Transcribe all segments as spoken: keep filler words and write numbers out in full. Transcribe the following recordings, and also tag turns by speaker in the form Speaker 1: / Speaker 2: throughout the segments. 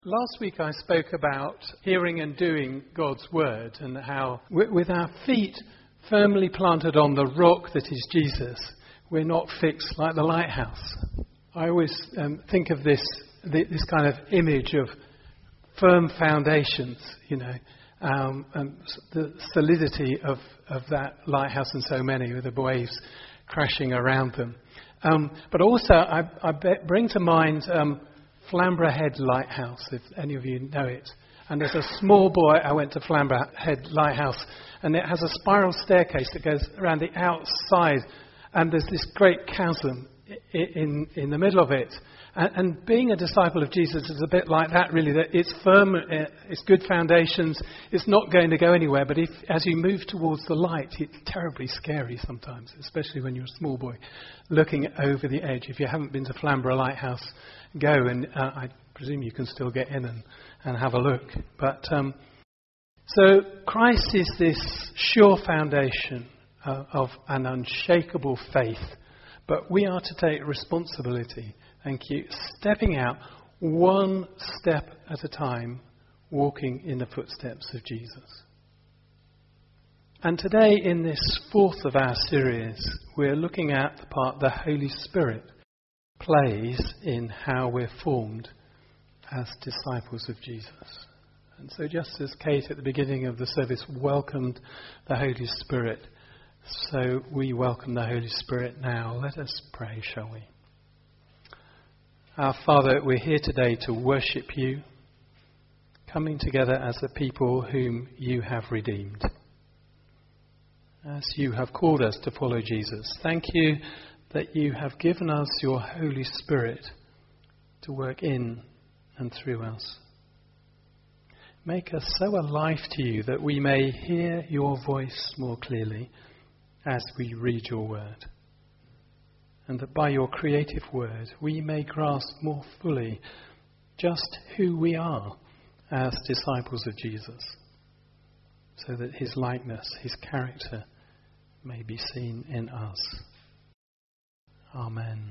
Speaker 1: Last week I spoke about hearing and doing God's word and how with our feet firmly planted on the rock that is Jesus, we're not fixed like the lighthouse. I always um, think of this this kind of image of firm foundations, you know, um, and the solidity of, of that lighthouse and so many with the waves crashing around them. Um, but also I, I bring to mind um, Flamborough Head Lighthouse, if any of you know it. And as a small boy, I went to Flamborough Head Lighthouse, and it has a spiral staircase that goes around the outside, and there's this great chasm in in, in the middle of it. And, and being a disciple of Jesus is a bit like that, really. That it's firm, it's good foundations, it's not going to go anywhere. But if as you move towards the light, it's terribly scary sometimes, especially when you're a small boy looking over the edge. If you haven't been to Flamborough Lighthouse, go, and uh, I presume you can still get in and, and have a look. But um, so Christ is this sure foundation uh, of an unshakable faith, but we are to take responsibility. Thank you. Stepping out one step at a time, walking in the footsteps of Jesus. And today, in this fourth of our series, we're looking at the part the Holy Spirit plays in how we're formed as disciples of Jesus. And so just as Kate at the beginning of the service welcomed the Holy Spirit, so we welcome the Holy Spirit now. Let us pray, shall we? Our Father, we're here today to worship you, coming together as a people whom you have redeemed, as you have called us to follow Jesus. Thank you that you have given us your Holy Spirit to work in and through us. Make us so alive to you that we may hear your voice more clearly as we read your word. And that by your creative word we may grasp more fully just who we are as disciples of Jesus, so that his likeness, his character may be seen in us. Amen.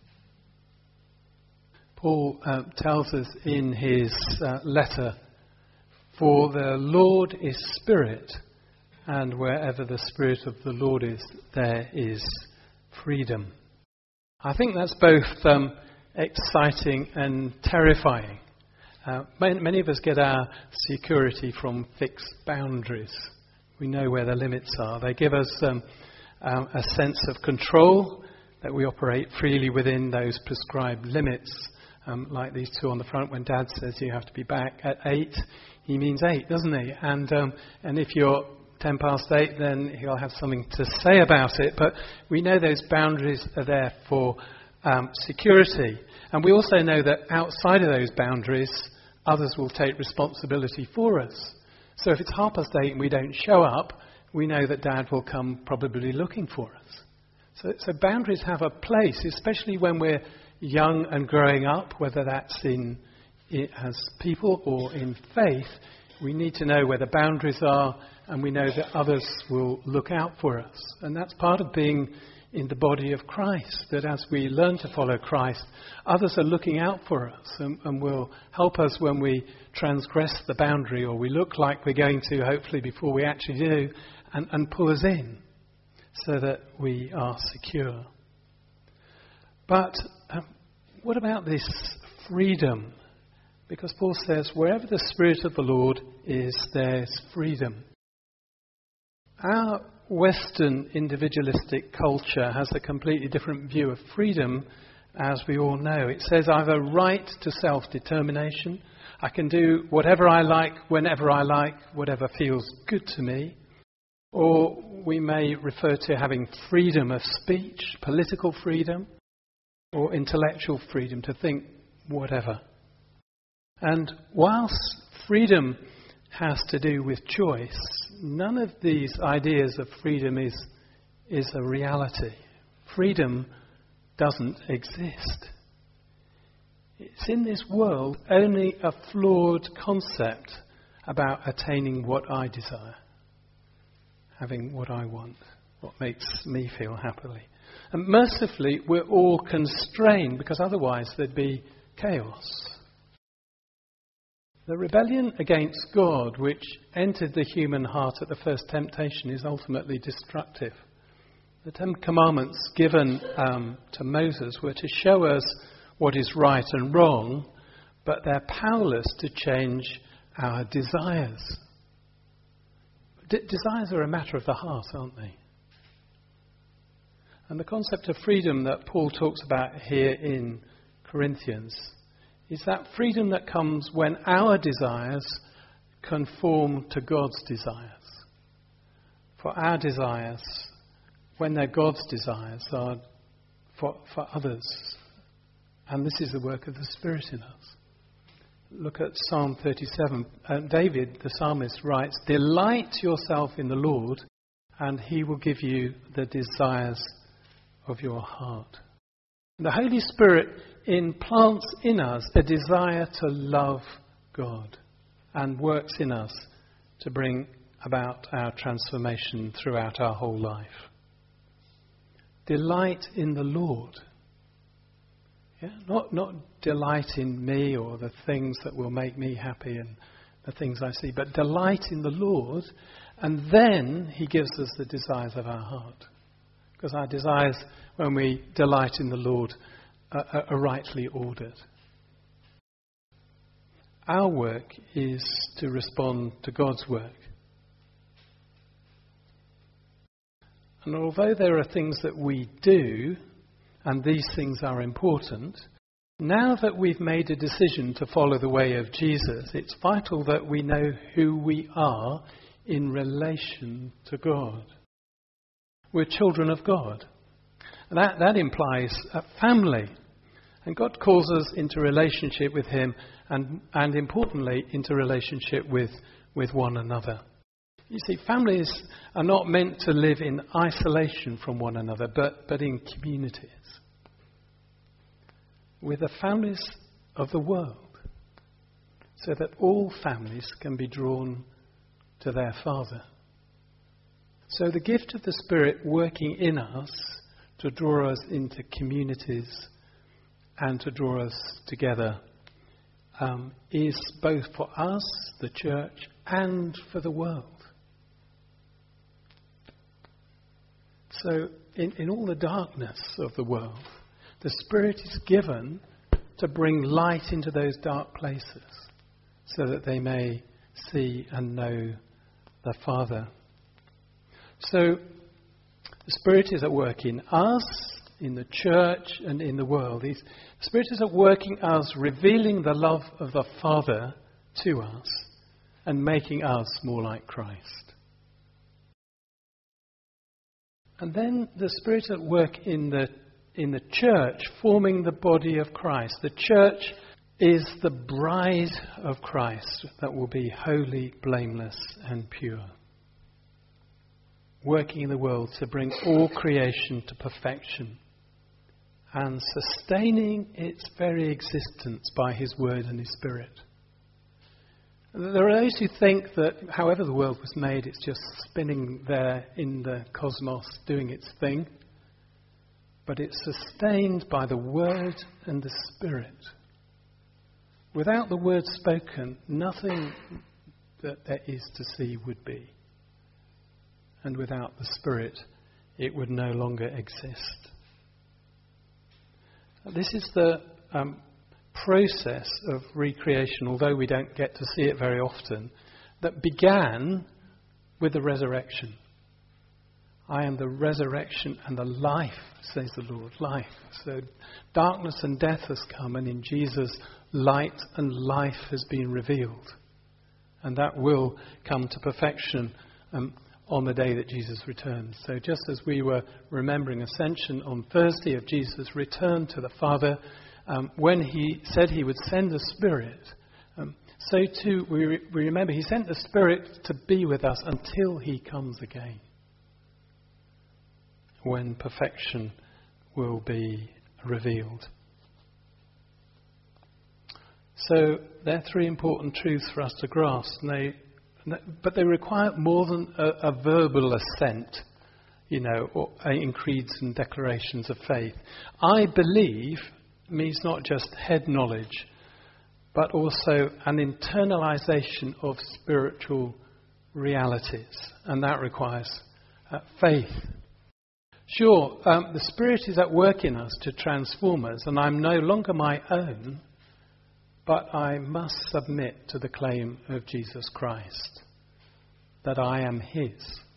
Speaker 1: Paul uh, tells us in his uh, letter, "For the Lord is Spirit, and wherever the Spirit of the Lord is, there is freedom." I think that's both um, exciting and terrifying. Uh, many, many of us get our security from fixed boundaries. We know where the limits are. They give us um, um, a sense of control, that we operate freely within those prescribed limits. Um, like these two on the front, when Dad says you have to be back at eight, he means eight, doesn't he? And um, and if you're ten past eight, then he'll have something to say about it. But we know those boundaries are there for um, security. And we also know that outside of those boundaries, others will take responsibility for us. So if it's half past eight and we don't show up, we know that Dad will come probably looking for us. So, so boundaries have a place, especially when we're young and growing up, whether that's in, in as people or in faith. We need to know where the boundaries are, and we know that others will look out for us. And that's part of being in the body of Christ, that as we learn to follow Christ, others are looking out for us and, and will help us when we transgress the boundary, or we look like we're going to, hopefully before we actually do, and, and pull us in so that we are secure. But um, what about this freedom? Because Paul says, wherever the Spirit of the Lord is, there's freedom. Our Western individualistic culture has a completely different view of freedom, as we all know. It says I have a right to self-determination. I can do whatever I like, whenever I like, whatever feels good to me. Or we may refer to having freedom of speech, political freedom, or intellectual freedom to think whatever. And whilst freedom has to do with choice, none of these ideas of freedom is, is a reality. Freedom doesn't exist. It's in this world only a flawed concept about attaining what I desire, having what I want, what makes me feel happily. And mercifully, we're all constrained, because otherwise there'd be chaos. The rebellion against God, which entered the human heart at the first temptation, is ultimately destructive. The Ten Commandments given um, to Moses were to show us what is right and wrong, but they're powerless to change our desires. D- desires are a matter of the heart, aren't they? And the concept of freedom that Paul talks about here in Corinthians is that freedom that comes when our desires conform to God's desires. For our desires, when they're God's desires, are for, for others. And this is the work of the Spirit in us. Look at Psalm thirty-seven. Uh, David, the psalmist, writes, "Delight yourself in the Lord, and he will give you the desires of your heart." And the Holy Spirit implants in us a desire to love God and works in us to bring about our transformation throughout our whole life. Delight in the Lord. Yeah? Not, not delight in me or the things that will make me happy and the things I see, but delight in the Lord, and then he gives us the desires of our heart. Because our desires, when we delight in the Lord, are, are rightly ordered. Our work is to respond to God's work. And although there are things that we do, and these things are important, now that we've made a decision to follow the way of Jesus, it's vital that we know who we are in relation to God. We're children of God. And that, that implies a family. And God calls us into relationship with him and, and importantly, into relationship with, with one another. You see, families are not meant to live in isolation from one another, but, but in communities. We're the families of the world, so that all families can be drawn to their Father. So the gift of the Spirit working in us to draw us into communities and to draw us together um, is both for us, the church, and for the world. So in, in all the darkness of the world, the Spirit is given to bring light into those dark places so that they may see and know the Father. So the Spirit is at work in us, in the church, and in the world. He's, the Spirit is at work in us, revealing the love of the Father to us and making us more like Christ. And then the Spirit at work in the in the church, forming the body of Christ. The church is the bride of Christ that will be holy, blameless, and pure. Working in the world to bring all creation to perfection and sustaining its very existence by his word and his Spirit. There are those who think that however the world was made, it's just spinning there in the cosmos doing its thing. But it's sustained by the Word and the Spirit. Without the Word spoken, nothing that there is to see would be. And without the Spirit, it would no longer exist. This is the um, process of recreation, although we don't get to see it very often, that began with the resurrection. I am the resurrection and the life, says the Lord, life. So darkness and death has come, and in Jesus, light and life has been revealed. And that will come to perfection um, on the day that Jesus returns. So just as we were remembering Ascension on Thursday of Jesus' return to the Father, um, when he said he would send the Spirit, um, so too we, re- we remember he sent the Spirit to be with us until he comes again, when perfection will be revealed. So there are three important truths for us to grasp, and they, but they require more than a, a verbal assent, you know, or in creeds and declarations of faith. I believe means not just head knowledge, but also an internalization of spiritual realities. And that requires uh, faith. Sure, um, the Spirit is at work in us to transform us, and I'm no longer my own, but I must submit to the claim of Jesus Christ, that I am His,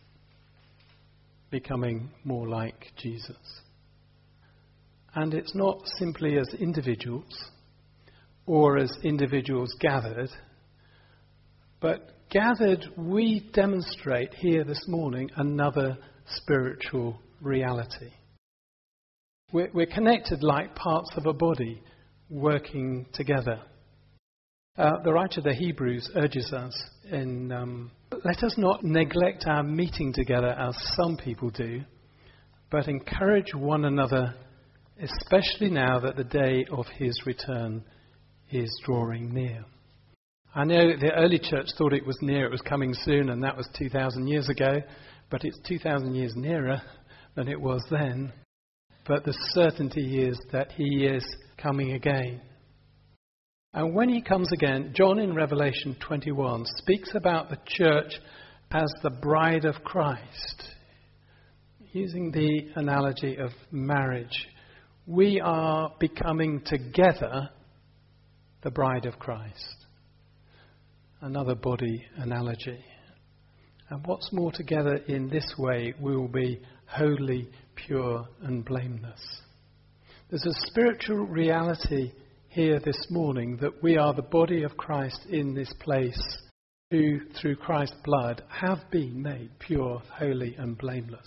Speaker 1: becoming more like Jesus. And it's not simply as individuals, or as individuals gathered, but gathered we demonstrate here this morning another spiritual reality. We're, we're connected like parts of a body working together. Uh, the writer of the Hebrews urges us in, um, let us not neglect our meeting together as some people do, but encourage one another, especially now that the day of His return is drawing near. I know the early church thought it was near, it was coming soon, and that was two thousand years ago, but it's two thousand years nearer than it was then. But the certainty is that He is coming again. And when He comes again, John in Revelation twenty-one speaks about the church as the bride of Christ, using the analogy of marriage. We are becoming together the bride of Christ. Another body analogy. And what's more, together in this way, we will be holy, pure, and blameless. There's a spiritual reality here this morning that we are the body of Christ in this place, who, through Christ's blood, have been made pure, holy, and blameless.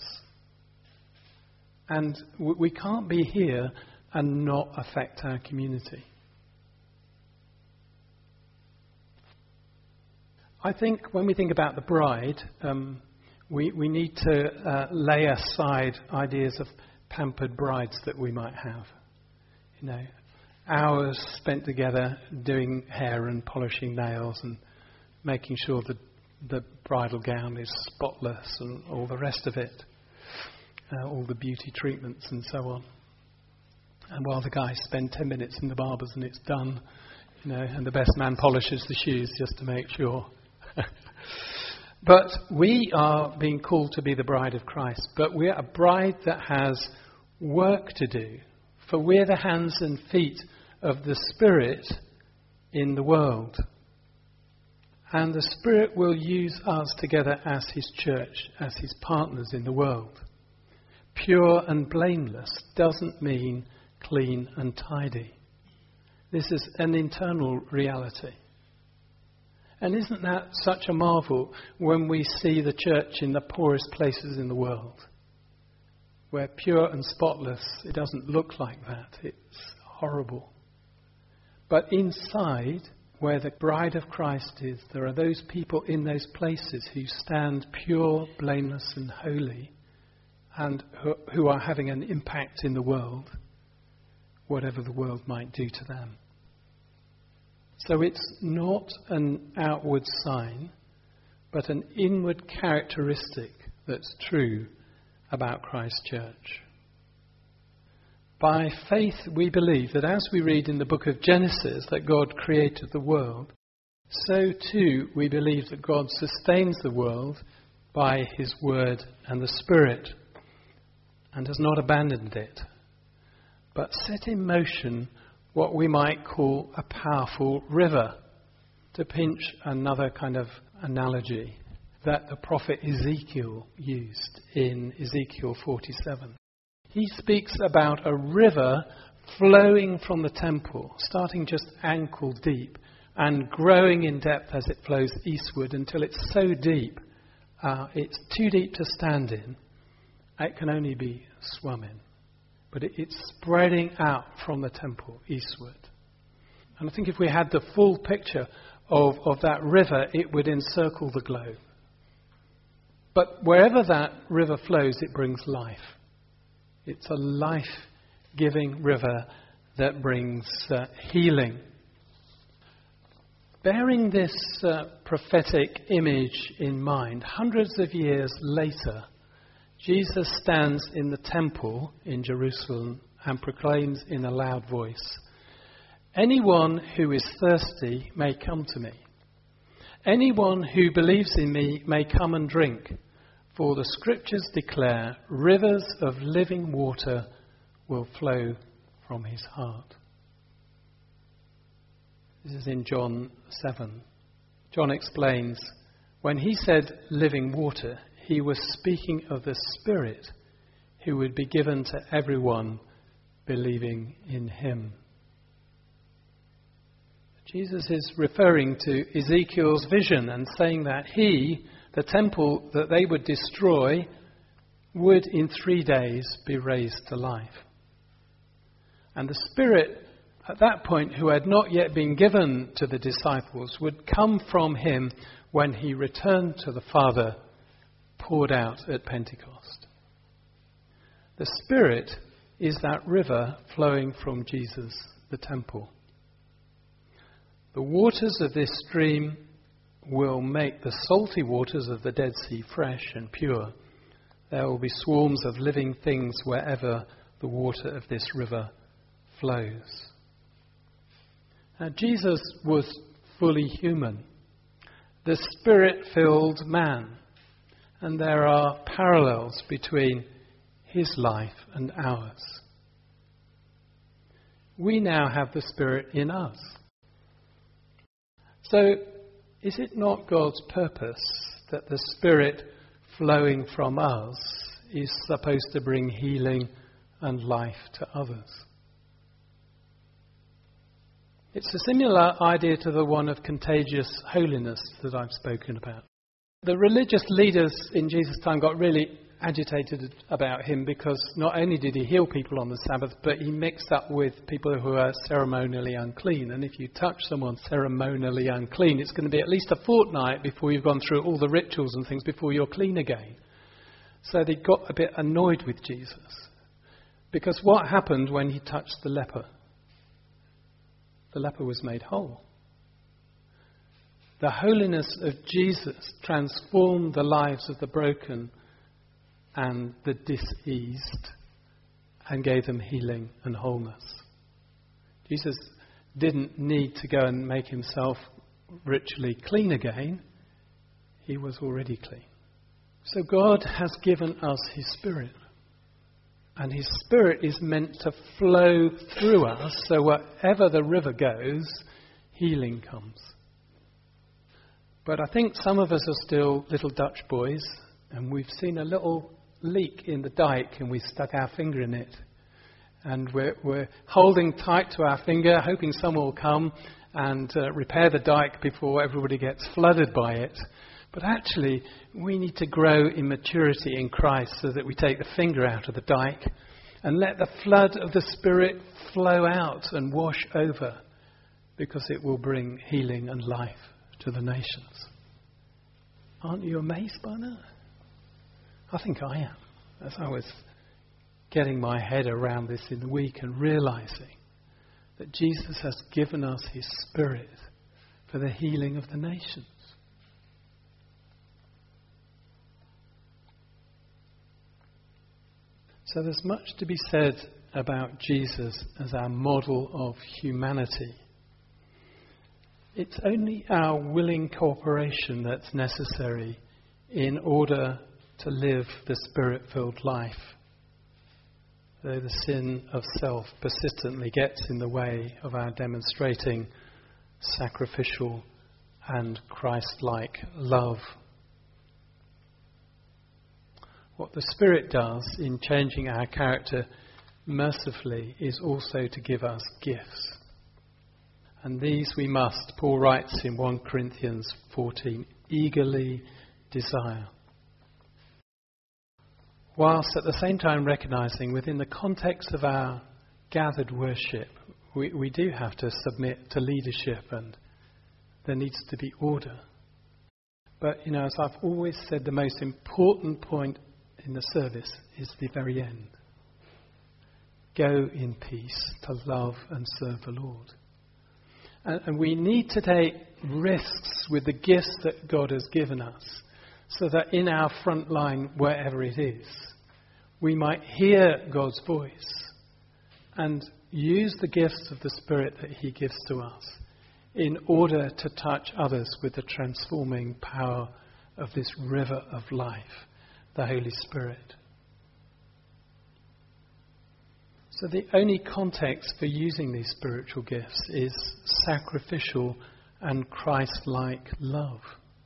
Speaker 1: And we can't be here and not affect our community. I think when we think about the bride, um, we, we need to uh, lay aside ideas of pampered brides that we might have. You know, hours spent together doing hair and polishing nails and making sure that the bridal gown is spotless and all the rest of it, uh, all the beauty treatments and so on. And while the guys spend ten minutes in the barber's and it's done, you know, and the best man polishes the shoes just to make sure. But we are being called to be the bride of Christ. But we're a bride that has work to do. For we're the hands and feet of the Spirit in the world. And the Spirit will use us together as His church, as His partners in the world. Pure and blameless doesn't mean clean and tidy. This is an internal reality. And isn't that such a marvel when we see the church in the poorest places in the world? Where pure and spotless, it doesn't look like that. It's horrible. But inside, where the bride of Christ is, there are those people in those places who stand pure, blameless and holy, and who, who are having an impact in the world, whatever the world might do to them. So it's not an outward sign, but an inward characteristic that's true about Christ's church. By faith we believe that as we read in the book of Genesis that God created the world, so too we believe that God sustains the world by His word and the Spirit, and has not abandoned it, but set in motion what we might call a powerful river. To pinch another kind of analogy that the prophet Ezekiel used in Ezekiel forty-seven. He speaks about a river flowing from the temple, starting just ankle deep and growing in depth as it flows eastward until it's so deep, uh, it's too deep to stand in. It can only be swum in. But it's spreading out from the temple eastward. And I think if we had the full picture of, of that river, it would encircle the globe. But wherever that river flows, it brings life. It's a life-giving river that brings uh, healing. Bearing this uh, prophetic image in mind, hundreds of years later, Jesus stands in the temple in Jerusalem and proclaims in a loud voice, Anyone who is thirsty may come to me. Anyone who believes in me may come and drink. For the scriptures declare rivers of living water will flow from his heart. This is in John seven. John explains, when he said living water, he was speaking of the Spirit who would be given to everyone believing in him. Jesus is referring to Ezekiel's vision and saying that he, the temple that they would destroy, would in three days be raised to life. And the Spirit, at that point, who had not yet been given to the disciples, would come from him when he returned to the Father, poured out at Pentecost. The Spirit is that river flowing from Jesus, the temple. The waters of this stream will make the salty waters of the Dead Sea fresh and pure. There will be swarms of living things wherever the water of this river flows. Now, Jesus was fully human, the Spirit-filled man, and there are parallels between his life and ours. We now have the Spirit in us. So, is it not God's purpose that the Spirit flowing from us is supposed to bring healing and life to others? It's a similar idea to the one of contagious holiness that I've spoken about. The religious leaders in Jesus' time got really agitated about him because not only did he heal people on the Sabbath, but he mixed up with people who are ceremonially unclean. And if you touch someone ceremonially unclean, it's going to be at least a fortnight before you've gone through all the rituals and things before you're clean again. So they got a bit annoyed with Jesus. Because what happened when he touched the leper? The leper was made whole. The holiness of Jesus transformed the lives of the broken and the diseased and gave them healing and wholeness. Jesus didn't need to go and make himself ritually clean again. He was already clean. So God has given us his Spirit. And his Spirit is meant to flow through us so wherever the river goes, healing comes. But I think some of us are still little Dutch boys, and we've seen a little leak in the dike and we stuck our finger in it. And we're, we're holding tight to our finger, hoping someone will come and uh, repair the dike before everybody gets flooded by it. But actually, we need to grow in maturity in Christ so that we take the finger out of the dike and let the flood of the Spirit flow out and wash over, because it will bring healing and life to the nations. Aren't you amazed by that? I think I am, as I was getting my head around this in the week and realizing that Jesus has given us his Spirit for the healing of the nations. So there's much to be said about Jesus as our model of humanity. It's only our willing cooperation that's necessary in order to live the Spirit-filled life, though the sin of self persistently gets in the way of our demonstrating sacrificial and Christ-like love. What the Spirit does in changing our character mercifully is also to give us gifts. And these we must, Paul writes in First Corinthians fourteen, eagerly desire. Whilst at the same time recognizing within the context of our gathered worship, we, we do have to submit to leadership and there needs to be order. But, you know, as I've always said, the most important point in the service is the very end. Go in peace to love and serve the Lord. And, and we need to take risks with the gifts that God has given us, so that in our front line, wherever it is, we might hear God's voice and, use the gifts of the Spirit that he gives to us in order to touch others with the transforming power of this river of life, the Holy Spirit. So the only context for using these spiritual gifts is sacrificial and Christ-like love.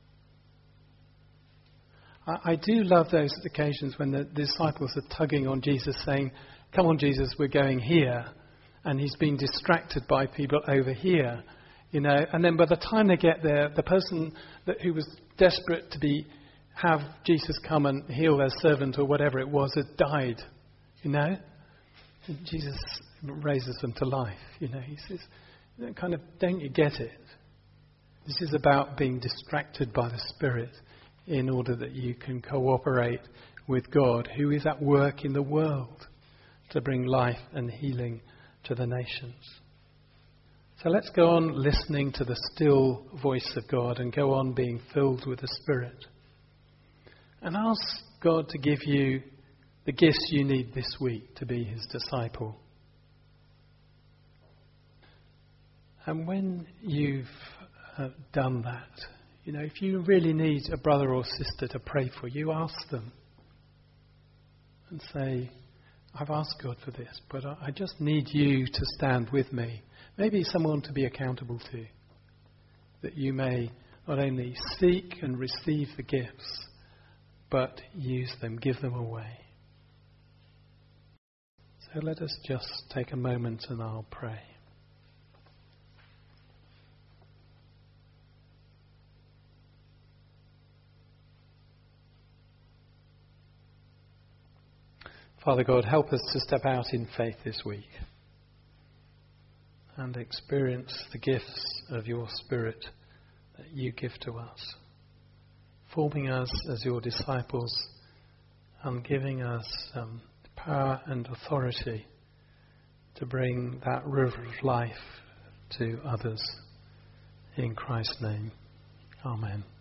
Speaker 1: I, I do love those occasions when the disciples are tugging on Jesus, saying, "Come on, Jesus, we're going here." And he's being distracted by people over here, you know. And then by the time they get there, the person that, who was desperate to be have Jesus come and heal their servant or whatever it was had died, you know. And Jesus raises them to life, you know. He says, kind of, don't you get it? This is about being distracted by the Spirit in order that you can cooperate with God, who is at work in the world to bring life and healing to the nations. So let's go on listening to the still voice of God and go on being filled with the Spirit. And ask God to give you the gifts you need this week to be his disciple. And when you've uh, done that, you know, if you really need a brother or sister to pray for you, ask them and say, "I've asked God for this, but I just need you to stand with me." Maybe someone to be accountable to, that you may not only seek and receive the gifts, but use them, give them away. So let us just take a moment and I'll pray. Father God, help us to step out in faith this week and experience the gifts of your Spirit that you give to us, forming us as your disciples and giving us um, power and authority to bring that river of life to others. In Christ's name, amen.